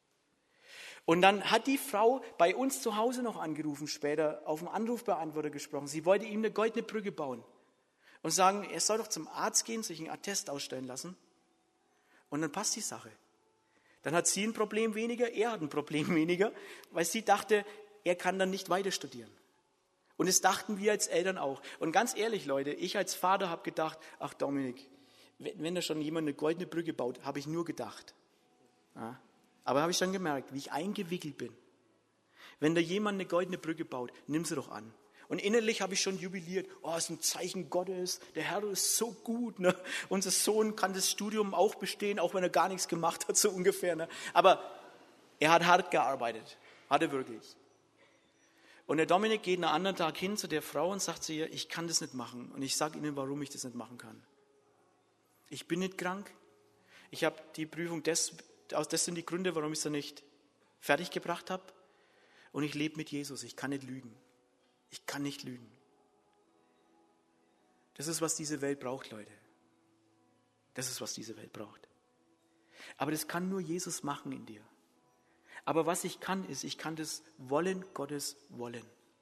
Und dann hat die Frau bei uns zu Hause noch angerufen, später auf dem Anrufbeantworter gesprochen. Sie wollte ihm eine goldene Brücke bauen und sagen, er soll doch zum Arzt gehen, sich einen Attest ausstellen lassen und dann passt die Sache. Dann hat sie ein Problem weniger, er hat ein Problem weniger, weil sie dachte, er kann dann nicht weiter studieren. Und das dachten wir als Eltern auch. Und ganz ehrlich, Leute, ich als Vater habe gedacht, ach Dominik, wenn da schon jemand eine goldene Brücke baut, habe ich nur gedacht. Ja. Aber habe ich dann gemerkt, wie ich eingewickelt bin. Wenn da jemand eine goldene Brücke baut, nimm sie doch an. Und innerlich habe ich schon jubiliert, oh, es ist ein Zeichen Gottes, der Herr ist so gut. Ne? Unser Sohn kann das Studium auch bestehen, auch wenn er gar nichts gemacht hat, so ungefähr. Ne? Aber er hat hart gearbeitet, hat er wirklich. Und der Dominik geht einen anderen Tag hin zu der Frau und sagt zu ihr, ich kann das nicht machen. Und ich sage Ihnen, warum ich das nicht machen kann. Ich bin nicht krank. Ich habe die Prüfung des Das sind die Gründe, warum ich es nicht fertig gebracht habe. Und ich lebe mit Jesus. Ich kann nicht lügen. Ich kann nicht lügen. Das ist, was diese Welt braucht, Leute. Das ist, was diese Welt braucht. Aber das kann nur Jesus machen in dir. Aber was ich kann, ist, ich kann das Wollen Gottes wollen.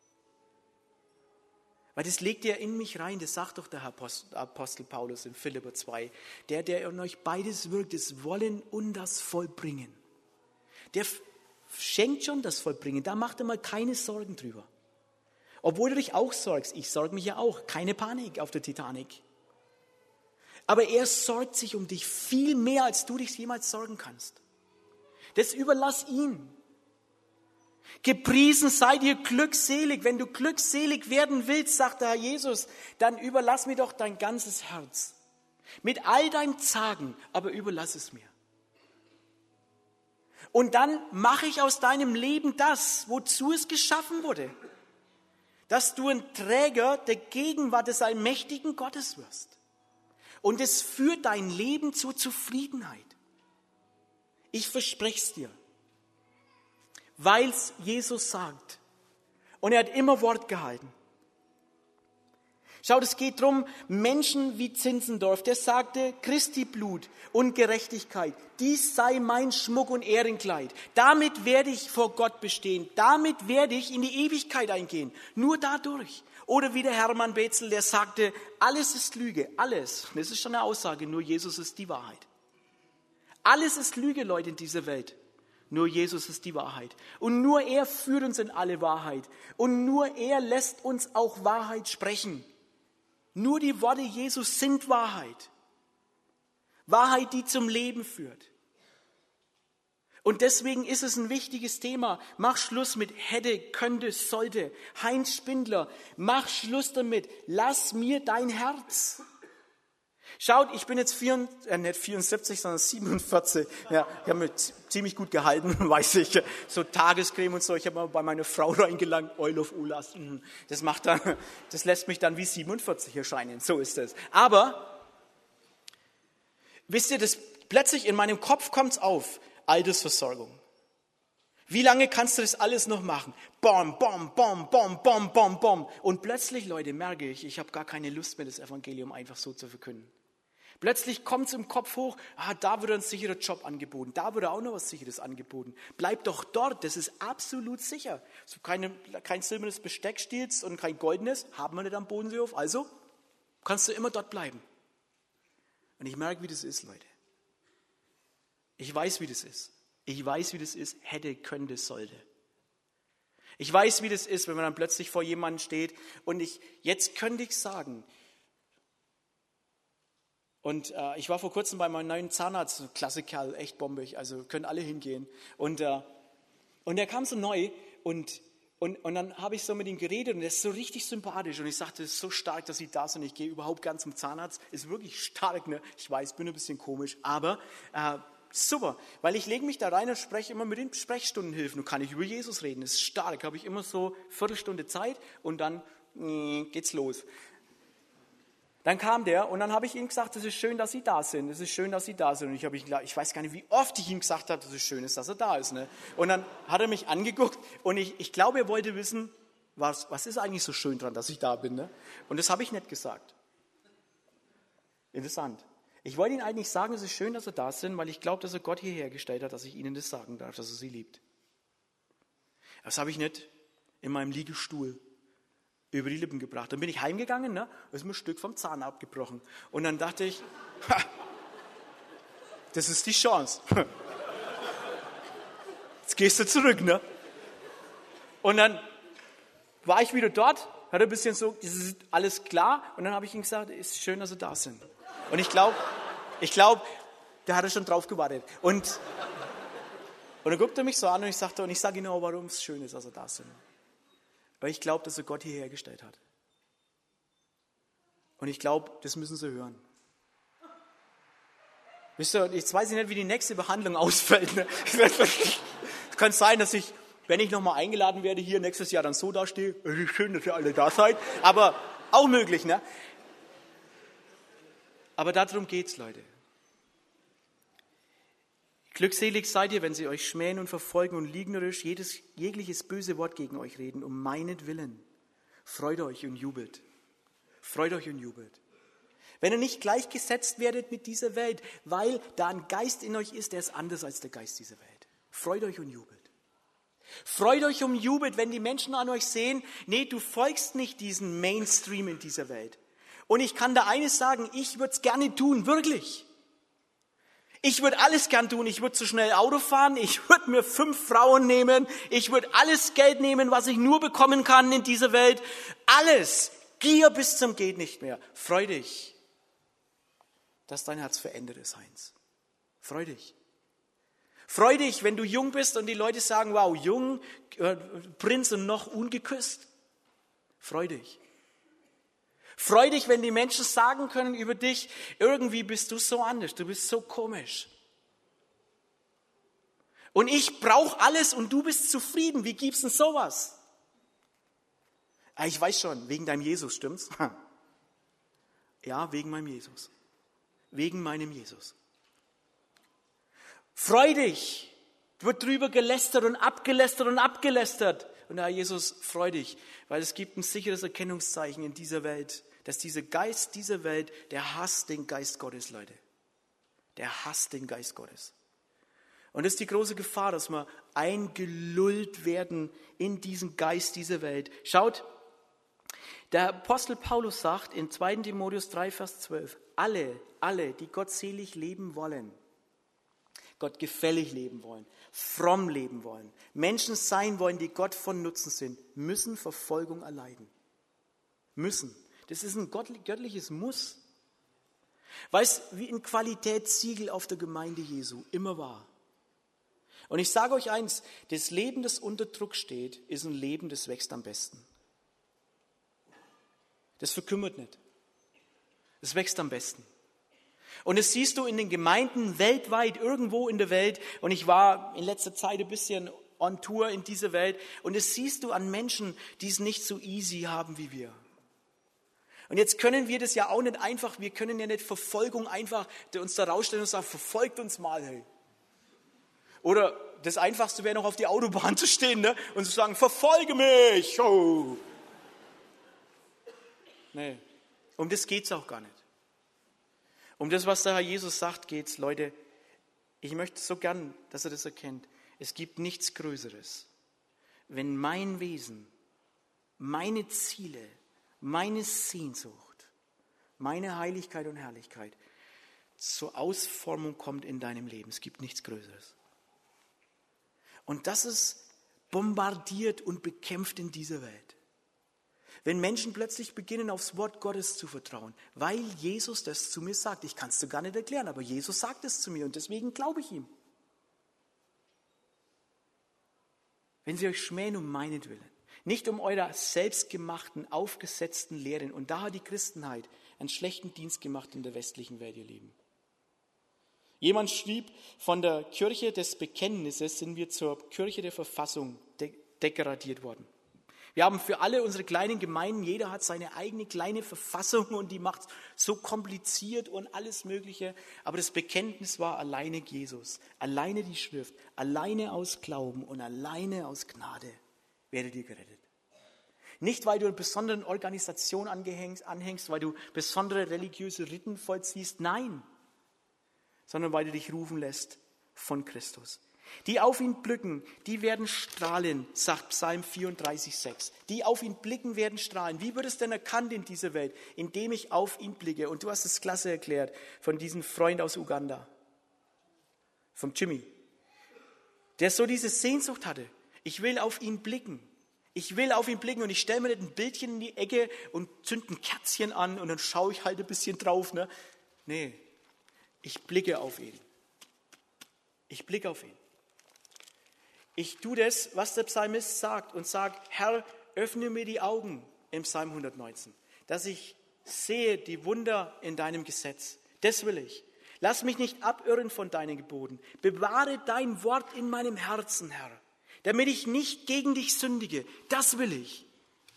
Weil das legt er in mich rein, das sagt doch der Apostel, Apostel Paulus in Philipper zwei. Der, der in euch beides wirkt, das Wollen und das Vollbringen. Der schenkt schon das Vollbringen, da macht er mal keine Sorgen drüber. Obwohl du dich auch sorgst, ich sorge mich ja auch, keine Panik auf der Titanic. Aber er sorgt sich um dich viel mehr, als du dich jemals sorgen kannst. Das überlass ihm. Gepriesen seid ihr glückselig. Wenn du glückselig werden willst, sagt der Herr Jesus, dann überlass mir doch dein ganzes Herz. Mit all deinem Zagen, aber überlass es mir. Und dann mache ich aus deinem Leben das, wozu es geschaffen wurde. Dass du ein Träger der Gegenwart des allmächtigen Gottes wirst. Und es führt dein Leben zur Zufriedenheit. Ich verspreche es dir. Weil es Jesus sagt. Und er hat immer Wort gehalten. Schaut, es geht darum, Menschen wie Zinzendorf, der sagte, Christi Blut und Gerechtigkeit, dies sei mein Schmuck und Ehrenkleid. Damit werde ich vor Gott bestehen. Damit werde ich in die Ewigkeit eingehen. Nur dadurch. Oder wie der Hermann Beetzel, der sagte, alles ist Lüge, alles. Das ist schon eine Aussage, nur Jesus ist die Wahrheit. Alles ist Lüge, Leute, in dieser Welt. Nur Jesus ist die Wahrheit. Und nur er führt uns in alle Wahrheit. Und nur er lässt uns auch Wahrheit sprechen. Nur die Worte Jesus sind Wahrheit. Wahrheit, die zum Leben führt. Und deswegen ist es ein wichtiges Thema. Mach Schluss mit hätte, könnte, sollte. Heinz Spindler, mach Schluss damit. Lass mir dein Herz. Schaut, ich bin jetzt vier, äh, nicht vierundsiebzig, sondern siebenundvierzig. Ja, ich habe mich ziemlich gut gehalten, weiß ich. So Tagescreme und so. Ich habe mal bei meiner Frau reingelangt, Oil of Ulas. Das macht dann, das lässt mich dann wie siebenundvierzig erscheinen. So ist es. Aber, wisst ihr, das plötzlich in meinem Kopf kommt's auf. Altersversorgung. Wie lange kannst du das alles noch machen? Bom, bom, bom, bom, bom, bom, bom. Und plötzlich, Leute, merke ich, ich habe gar keine Lust mehr, das Evangelium einfach so zu verkünden. Plötzlich kommt es im Kopf hoch, ah, da wird ein sicherer Job angeboten, da wird auch noch was Sicheres angeboten. Bleib doch dort, das ist absolut sicher. So keine, kein silbernes Besteck stiehlst und kein goldenes, haben wir nicht am Bodenseehof, also kannst du immer dort bleiben. Und ich merke, wie das ist, Leute. Ich weiß, wie das ist. Ich weiß, wie das ist, hätte, könnte, sollte. Ich weiß, wie das ist, wenn man dann plötzlich vor jemandem steht und ich, jetzt könnte ich sagen, und äh, ich war vor kurzem bei meinem neuen Zahnarzt, klasse Kerl, echt bombig, also können alle hingehen. Und, äh, und der kam so neu und, und, und dann habe ich so mit ihm geredet und er ist so richtig sympathisch und ich sagte, es ist so stark, dass ich da bin und ich gehe überhaupt gern zum Zahnarzt. Ist wirklich stark, ne? Ich weiß, bin ein bisschen komisch, aber äh, super, weil ich lege mich da rein und spreche immer mit den Sprechstundenhilfen und kann ich über Jesus reden. Das ist stark, habe ich immer so eine Viertelstunde Zeit und dann mh, geht's los. Dann kam der und dann habe ich ihm gesagt, es ist schön, dass Sie da sind. Es ist schön, dass Sie da sind. Und ich, habe, ich weiß gar nicht, wie oft ich ihm gesagt habe, dass es schön ist, dass er da ist. Ne? Und dann hat er mich angeguckt und ich, ich glaube, er wollte wissen, was, was ist eigentlich so schön dran, dass ich da bin. Ne? Und das habe ich nicht gesagt. Interessant. Ich wollte Ihnen eigentlich sagen, es ist schön, dass Sie da sind, weil ich glaube, dass er Gott hierher gestellt hat, dass ich Ihnen das sagen darf, dass er Sie liebt. Das habe ich nicht in meinem Liegestuhl über die Lippen gebracht. Dann bin ich heimgegangen, ne, ist mir ein Stück vom Zahn abgebrochen. Und dann dachte ich, ha, das ist die Chance. Jetzt gehst du zurück, ne? Und dann war ich wieder dort, hatte ein bisschen so, das ist alles klar. Und dann habe ich ihm gesagt, es ist schön, dass Sie da sind. Und ich glaube, ich glaube, der hatte schon drauf gewartet. Und, und dann guckte er mich so an und ich sagte, und ich sage Ihnen auch, warum es schön ist, dass Sie da sind. Weil ich glaube, dass er Gott hierher gestellt hat. Und ich glaube, das müssen Sie hören. Wisst ihr, jetzt weiß ich nicht, wie die nächste Behandlung ausfällt. Ne? Es kann sein, dass ich, wenn ich nochmal eingeladen werde, hier nächstes Jahr dann so dastehe. Schön, dass ihr alle da seid. Aber auch möglich, ne? Aber darum geht's, Leute. Glückselig seid ihr, wenn sie euch schmähen und verfolgen und lügnerisch jedes, jegliches böse Wort gegen euch reden, um meinetwillen. Freut euch und jubelt. Freut euch und jubelt. Wenn ihr nicht gleichgesetzt werdet mit dieser Welt, weil da ein Geist in euch ist, der ist anders als der Geist dieser Welt. Freut euch und jubelt. Freut euch und jubelt, wenn die Menschen an euch sehen, nee, du folgst nicht diesem Mainstream in dieser Welt. Und ich kann da eines sagen, ich würde es gerne tun, wirklich. Ich würde alles gern tun. Ich würde so schnell Auto fahren. Ich würde mir fünf Frauen nehmen. Ich würde alles Geld nehmen, was ich nur bekommen kann in dieser Welt. Alles. Gier bis zum geht nicht mehr. Freu dich, dass dein Herz verändert ist, Heinz. Freu dich. Freu dich, wenn du jung bist und die Leute sagen, wow, jung, äh, Prinz und noch ungeküsst. Freu dich. Freu dich, wenn die Menschen sagen können über dich, irgendwie bist du so anders, du bist so komisch. Und ich brauche alles und du bist zufrieden. Wie gibt's denn sowas? Ich weiß schon, wegen deinem Jesus, stimmt's? Ja, wegen meinem Jesus. Wegen meinem Jesus. Freu dich. Wird drüber gelästert und abgelästert und abgelästert. Und Herr Jesus, freu dich, weil es gibt ein sicheres Erkennungszeichen in dieser Welt, dass dieser Geist dieser Welt, der hasst den Geist Gottes, Leute. Der hasst den Geist Gottes. Und das ist die große Gefahr, dass wir eingelullt werden in diesen Geist dieser Welt. Schaut, der Apostel Paulus sagt in zweiter Timotheus drei, Vers zwölf, alle, alle, die gottselig leben wollen, Gott gefällig leben wollen, fromm leben wollen, Menschen sein wollen, die Gott von Nutzen sind, müssen Verfolgung erleiden. Müssen. Das ist ein göttliches Muss. Weil es wie ein Qualitätssiegel auf der Gemeinde Jesu immer war. Und ich sage euch eins, das Leben, das unter Druck steht, ist ein Leben, das wächst am besten. Das verkümmert nicht. Das wächst am besten. Und das siehst du in den Gemeinden weltweit, irgendwo in der Welt. Und ich war in letzter Zeit ein bisschen on Tour in dieser Welt. Und das siehst du an Menschen, die es nicht so easy haben wie wir. Und jetzt können wir das ja auch nicht einfach, wir können ja nicht Verfolgung einfach uns da rausstellen und sagen, verfolgt uns mal, hey. Oder das Einfachste wäre noch auf die Autobahn zu stehen, ne? Und zu sagen, verfolge mich. Oh. Nee, um das geht es auch gar nicht. Um das, was der Herr Jesus sagt, geht es. Leute, ich möchte so gern, dass ihr das erkennt. Es gibt nichts Größeres, wenn mein Wesen, meine Ziele, meine Sehnsucht, meine Heiligkeit und Herrlichkeit zur Ausformung kommt in deinem Leben. Es gibt nichts Größeres. Und das ist bombardiert und bekämpft in dieser Welt. Wenn Menschen plötzlich beginnen, aufs Wort Gottes zu vertrauen, weil Jesus das zu mir sagt. Ich kann es dir gar nicht erklären, aber Jesus sagt es zu mir und deswegen glaube ich ihm. Wenn sie euch schmähen um meinetwillen, nicht um eurer selbstgemachten, aufgesetzten Lehren. Und da hat die Christenheit einen schlechten Dienst gemacht in der westlichen Welt, ihr Lieben. Jemand schrieb, von der Kirche des Bekenntnisses sind wir zur Kirche der Verfassung de- degradiert worden. Wir haben für alle unsere kleinen Gemeinden, jeder hat seine eigene kleine Verfassung und die macht so kompliziert und alles Mögliche. Aber das Bekenntnis war alleine Jesus, alleine die Schrift, alleine aus Glauben und alleine aus Gnade werdet ihr gerettet. Nicht, weil du einer besonderen Organisation angehängst, anhängst, weil du besondere religiöse Riten vollziehst, nein, sondern weil du dich rufen lässt von Christus. Die auf ihn blicken, die werden strahlen, sagt Psalm vierunddreißig, sechs. Die auf ihn blicken, werden strahlen. Wie wird es denn erkannt in dieser Welt? Indem ich auf ihn blicke. Und du hast es klasse erklärt von diesem Freund aus Uganda, vom Jimmy, der so diese Sehnsucht hatte. Ich will auf ihn blicken. Ich will auf ihn blicken und ich stelle mir nicht ein Bildchen in die Ecke und zünde ein Kerzchen an und dann schaue ich halt ein bisschen drauf. Ne? Nee, ich blicke auf ihn. Ich blicke auf ihn. Ich tue das, was der Psalmist sagt und sage, Herr, öffne mir die Augen im Psalm hundertneunzehn, dass ich sehe die Wunder in deinem Gesetz. Das will ich. Lass mich nicht abirren von deinen Geboten. Bewahre dein Wort in meinem Herzen, Herr, damit ich nicht gegen dich sündige. Das will ich.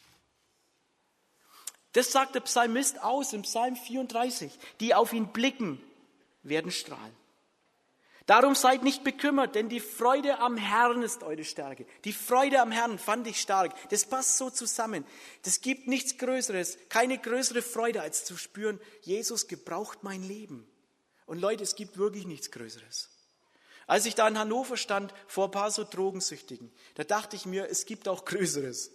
Das sagt der Psalmist aus im Psalm vierunddreißig. Die auf ihn blicken, werden strahlen. Darum seid nicht bekümmert, denn die Freude am Herrn ist eure Stärke. Die Freude am Herrn fand ich stark. Das passt so zusammen. Das gibt nichts Größeres, keine größere Freude, als zu spüren, Jesus gebraucht mein Leben. Und Leute, es gibt wirklich nichts Größeres. Als ich da in Hannover stand, vor ein paar so Drogensüchtigen, da dachte ich mir, es gibt auch Größeres.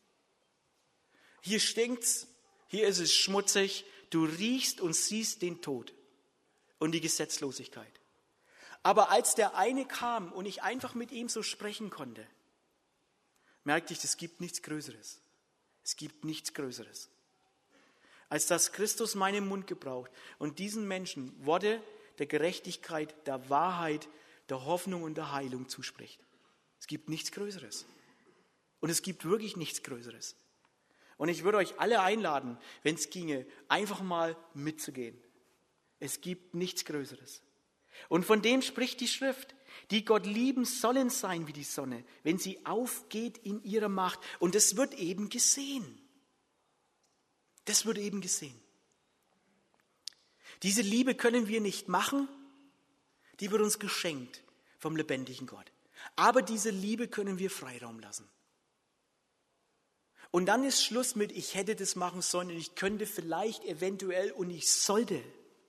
Hier stinkt's, hier ist es schmutzig, du riechst und siehst den Tod und die Gesetzlosigkeit. Aber als der eine kam und ich einfach mit ihm so sprechen konnte, merkte ich, es gibt nichts Größeres. Es gibt nichts Größeres, als dass Christus meinen Mund gebraucht und diesen Menschen Worte der Gerechtigkeit, der Wahrheit, der Hoffnung und der Heilung zuspricht. Es gibt nichts Größeres. Und es gibt wirklich nichts Größeres. Und ich würde euch alle einladen, wenn es ginge, einfach mal mitzugehen. Es gibt nichts Größeres. Und von dem spricht die Schrift. Die Gott lieben, sollen sein wie die Sonne, wenn sie aufgeht in ihrer Macht. Und das wird eben gesehen. Das wird eben gesehen. Diese Liebe können wir nicht machen, die wird uns geschenkt vom lebendigen Gott. Aber diese Liebe können wir Freiraum lassen. Und dann ist Schluss mit, ich hätte das machen sollen und ich könnte vielleicht, eventuell und ich sollte.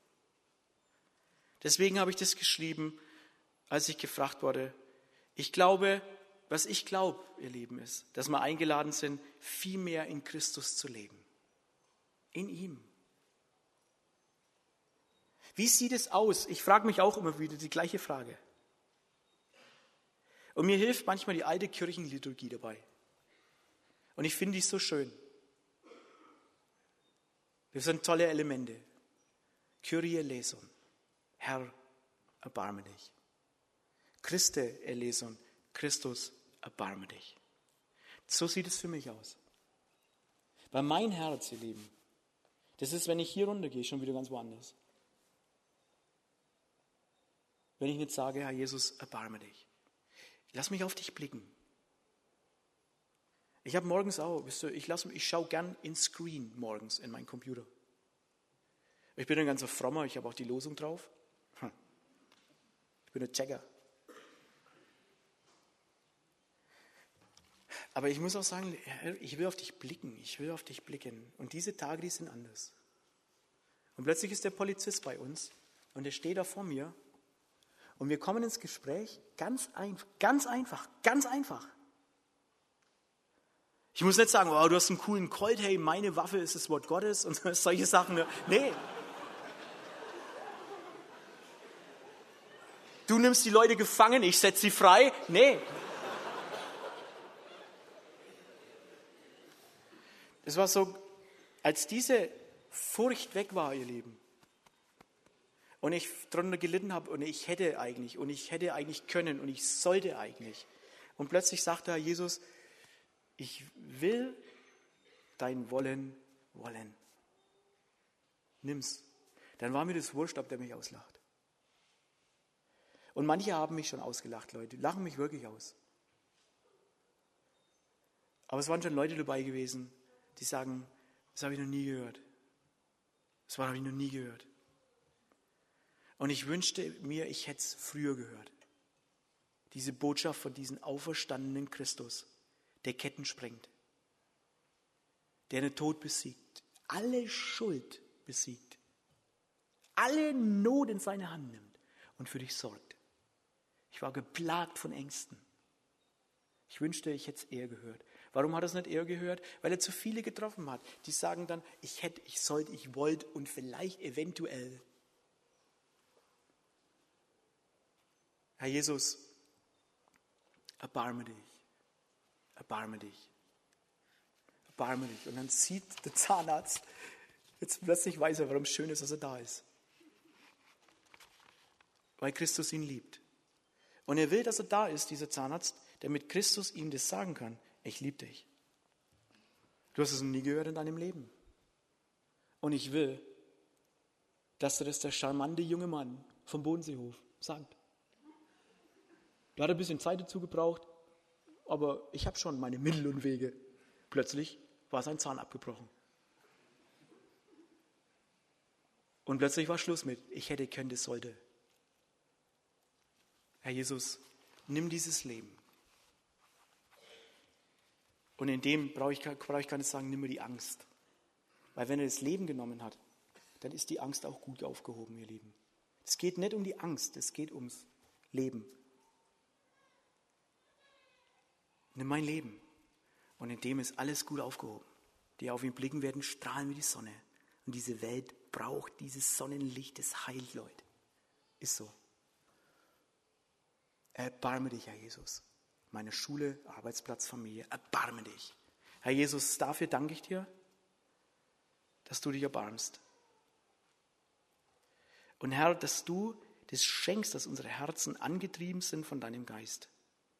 Deswegen habe ich das geschrieben, als ich gefragt wurde. Ich glaube, was ich glaube, ihr Lieben, ist, dass wir eingeladen sind, viel mehr in Christus zu leben. In ihm. Wie sieht es aus? Ich frage mich auch immer wieder die gleiche Frage. Und mir hilft manchmal die alte Kirchenliturgie dabei. Und ich finde die so schön. Das sind tolle Elemente. Kyrie eleison. Herr, erbarme dich. Christe eleison, Christus, erbarme dich. So sieht es für mich aus. Weil mein Herz, ihr Lieben, das ist, wenn ich hier runtergehe, schon wieder ganz woanders. Wenn ich nicht sage, Herr Jesus, erbarme dich. Lass mich auf dich blicken. Ich habe morgens auch, wisst ihr, ich, lass, ich schaue gern ins Screen morgens in meinen Computer. Ich bin ein ganzer Frommer, ich habe auch die Losung drauf. Hm. Ich bin ein Checker. Aber ich muss auch sagen, ich will auf dich blicken, ich will auf dich blicken. Und diese Tage, die sind anders. Und plötzlich ist der Polizist bei uns und der steht da vor mir und wir kommen ins Gespräch, ganz einfach, ganz einfach, ganz einfach. Ich muss nicht sagen, oh, du hast einen coolen Colt, hey, meine Waffe ist das Wort Gottes und solche Sachen. Nee. Du nimmst die Leute gefangen, ich setze sie frei. Nee. Es war so, als diese Furcht weg war, ihr Lieben, und ich darunter gelitten habe und ich hätte eigentlich und ich hätte eigentlich können und ich sollte eigentlich. Und plötzlich sagte Jesus, ich will dein Wollen wollen. Nimm's. Dann war mir das wurscht, ob der mich auslacht. Und manche haben mich schon ausgelacht, Leute, die lachen mich wirklich aus. Aber es waren schon Leute dabei gewesen, die sagen, das habe ich noch nie gehört. Das habe ich noch nie gehört. Und ich wünschte mir, ich hätte es früher gehört. Diese Botschaft von diesem auferstandenen Christus, der Ketten sprengt, der den Tod besiegt, alle Schuld besiegt, alle Not in seine Hand nimmt und für dich sorgt. Ich war geplagt von Ängsten. Ich wünschte, ich hätte es eher gehört. Warum hat er es nicht eher gehört? Weil er zu viele getroffen hat. Die sagen dann, ich hätte, ich sollte, ich wollte und vielleicht eventuell. Herr Jesus, erbarme dich, erbarme dich, erbarme dich. Und dann sieht der Zahnarzt, jetzt plötzlich weiß er, warum es schön ist, dass er da ist. Weil Christus ihn liebt. Und er will, dass er da ist, dieser Zahnarzt, damit Christus ihm das sagen kann. Ich liebe dich. Du hast es noch nie gehört in deinem Leben. Und ich will, dass dir das der charmante junge Mann vom Bodenseehof sagt. Da hat er ein bisschen Zeit dazu gebraucht, aber ich habe schon meine Mittel und Wege. Plötzlich war sein Zahn abgebrochen. Und plötzlich war Schluss mit, ich hätte, könnte, sollte. Herr Jesus, nimm dieses Leben. Und in dem brauche ich, brauche ich gar nicht sagen, nimm mir die Angst. Weil wenn er das Leben genommen hat, dann ist die Angst auch gut aufgehoben, ihr Lieben. Es geht nicht um die Angst, es geht ums Leben. Nimm mein Leben. Und in dem ist alles gut aufgehoben. Die auf ihn blicken werden, strahlen wie die Sonne. Und diese Welt braucht dieses Sonnenlicht, das heilt, Leute. Ist so. Erbarme dich, Herr Jesus. Meine Schule, Arbeitsplatz, Familie, erbarme dich. Herr Jesus, dafür danke ich dir, dass du dich erbarmst. Und Herr, dass du das schenkst, dass unsere Herzen angetrieben sind von deinem Geist.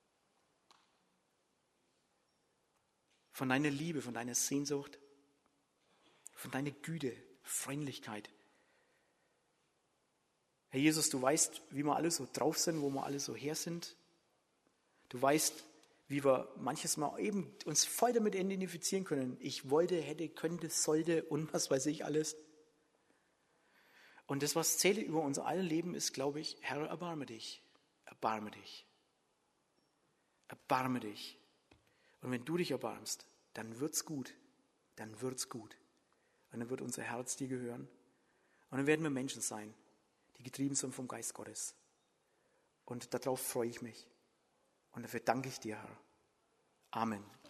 Von deiner Liebe, von deiner Sehnsucht, von deiner Güte, Freundlichkeit. Herr Jesus, du weißt, wie wir alle so drauf sind, wo wir alle so her sind. Du weißt, wie wir manches Mal eben uns voll damit identifizieren können. Ich wollte, hätte, könnte, sollte und was weiß ich alles. Und das, was zählt über unser aller Leben, ist, glaube ich, Herr, erbarme dich. Erbarme dich. Erbarme dich. Und wenn du dich erbarmst, dann wird's gut. Dann wird's gut. Und dann wird unser Herz dir gehören. Und dann werden wir Menschen sein, die getrieben sind vom Geist Gottes. Und darauf freue ich mich. Und dafür danke ich dir, Herr. Amen.